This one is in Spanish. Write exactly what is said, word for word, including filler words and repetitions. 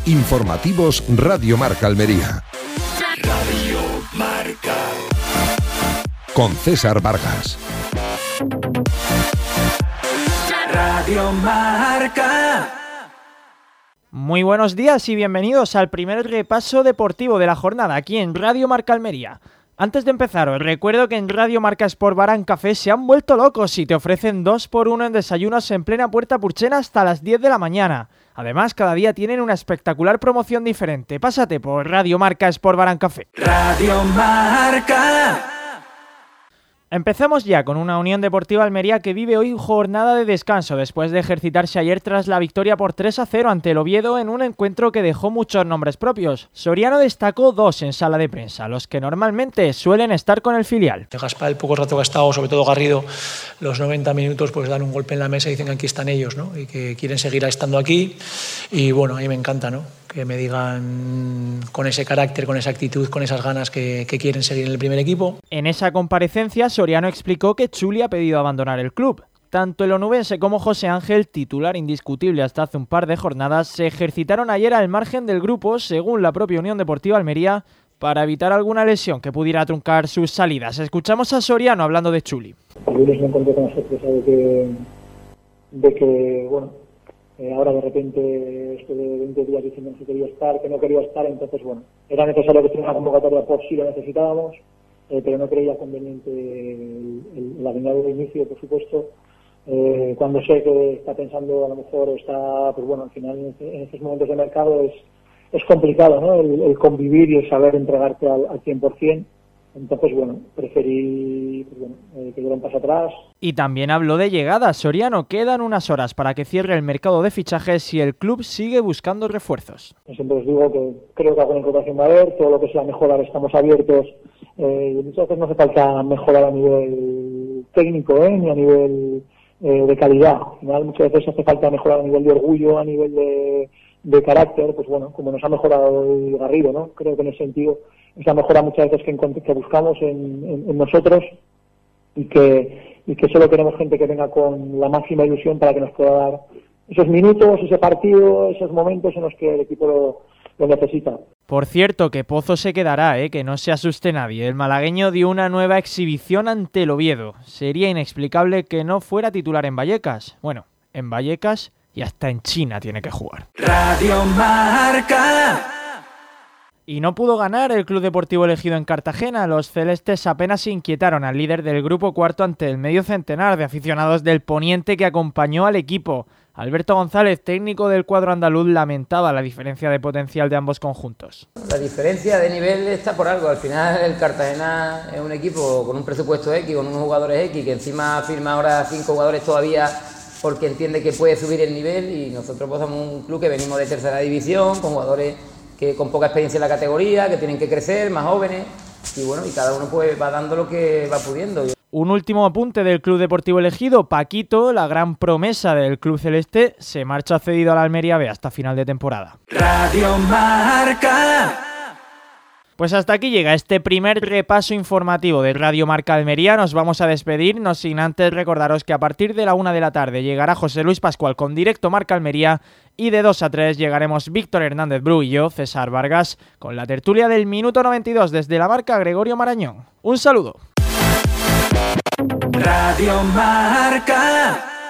Informativos Radio Marca Almería. Radio Marca. Con César Vargas. Radio Marca. Muy buenos días y bienvenidos al primer repaso deportivo de la jornada aquí en Radio Marca Almería. Antes de empezar, os recuerdo que en Radio Marca Sport Bar and Café se han vuelto locos y te ofrecen dos por uno en desayunos en plena Puerta Purchena hasta las diez de la mañana. Además, cada día tienen una espectacular promoción diferente. Pásate por Radio Marca Sport Bar and Café. Radio Marca. Empezamos ya con una Unión Deportiva Almería que vive hoy jornada de descanso después de ejercitarse ayer tras la victoria por tres a cero ante el Oviedo en un encuentro que dejó muchos nombres propios. Soriano destacó dos en sala de prensa, los que normalmente suelen estar con el filial. Gaspar, el poco rato que ha estado, sobre todo Garrido, los noventa minutos, pues dan un golpe en la mesa y dicen que aquí están ellos, ¿no? Y que quieren seguir estando aquí. Y bueno, a mí me encanta, ¿no? Que me digan con ese carácter, con esa actitud, con esas ganas que, que quieren seguir en el primer equipo. En esa comparecencia, Soriano explicó que Chuli ha pedido abandonar el club. Tanto el onubense como José Ángel, titular indiscutible hasta hace un par de jornadas, se ejercitaron ayer al margen del grupo, según la propia Unión Deportiva Almería, para evitar alguna lesión que pudiera truncar sus salidas. Escuchamos a Soriano hablando de Chuli. El lunes me encontré con la sorpresa de que, de que bueno, Eh, ahora de repente estoy de veinte días diciendo que quería estar, que no quería estar, entonces bueno, era necesario que estuviera una convocatoria por si lo necesitábamos, eh, pero no creía conveniente el, el, la venida de inicio, por supuesto, eh, cuando sé que está pensando a lo mejor está, pues bueno, al final en, este, en estos momentos de mercado es, es complicado, ¿no? El, el convivir y el saber entregarte al, al cien por ciento. Entonces, bueno, preferí pues bueno, eh, que diera un paso atrás. Y también habló de llegadas. Soriano, quedan unas horas para que cierre el mercado de fichajes y el club sigue buscando refuerzos. Siempre os digo que creo que alguna incorporación va a haber, todo lo que sea mejorar estamos abiertos. Eh, y muchas veces no hace falta mejorar a nivel técnico, ¿eh? Ni a nivel eh, de calidad. Al final muchas veces hace falta mejorar a nivel de orgullo, a nivel de, de carácter, pues bueno, como nos ha mejorado el Garrido, ¿no? Creo que en ese sentido es la mejora muchas veces que, que buscamos en, en, en nosotros y que, y que solo queremos gente que venga con la máxima ilusión para que nos pueda dar esos minutos, ese partido, esos momentos en los que el equipo lo, lo necesita. Por cierto, que Pozo se quedará, ¿eh? Que no se asuste nadie. El malagueño dio una nueva exhibición ante el Oviedo. Sería inexplicable que no fuera titular en Vallecas. Bueno, en Vallecas y hasta en China tiene que jugar. Radio Marca. Y no pudo ganar el Club Deportivo Elegido en Cartagena. Los celestes apenas inquietaron al líder del grupo cuarto ante el medio centenar de aficionados del Poniente que acompañó al equipo. Alberto González, técnico del cuadro andaluz, lamentaba la diferencia de potencial de ambos conjuntos. La diferencia de nivel está por algo. Al final el Cartagena es un equipo con un presupuesto X, con unos jugadores X, que encima firma ahora cinco jugadores todavía porque entiende que puede subir el nivel, y nosotros pues somos un club que venimos de tercera división, con jugadores que con poca experiencia en la categoría, que tienen que crecer, más jóvenes, y bueno, y cada uno pues va dando lo que va pudiendo. Un último apunte del Club Deportivo Elegido. Paquito, la gran promesa del club celeste, se marcha cedido a la Almería B hasta final de temporada. Radio Marca. Pues hasta aquí llega este primer repaso informativo de Radio Marca Almería. Nos vamos a despedir, no sin antes recordaros que a partir de la una de la tarde llegará José Luis Pascual con Directo Marca Almería, y de dos a tres llegaremos Víctor Hernández Bru y yo, César Vargas, con la tertulia del minuto noventa y dos desde la Marca Gregorio Marañón. Un saludo. Radio Marca.